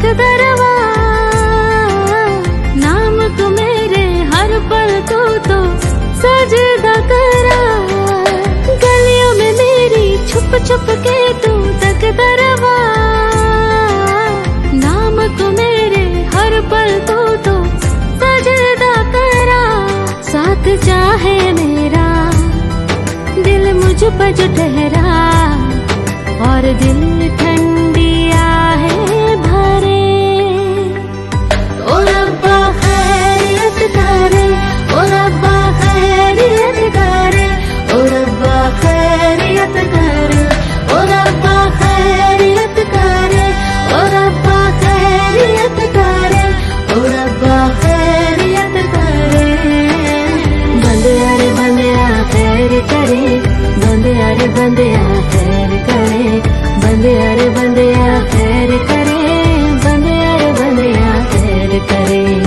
दरवा, नाम को मेरे हर पल तो सजदा करा। गलियों में मेरी छुप छुप के तू तक दरवा, नाम को मेरे हर पल तो सजदा करा। साथ चाहे मेरा दिल मुझ पर जो ठहरा, और दिल ठंडी आहें भरे। ओ रब्बा खैरियत करे, ओ रब्बा खैरियत करे, ओ रब्बा खैरियत करे, ओ रब्बा खैरियत करे, ओ रब्बा खैरियत करे, ओ रब्बा खैरियत करे। बंदिया खैर करे, बंदिया खैर करे, बंदिया खैर करे, बंदिया खैर करे।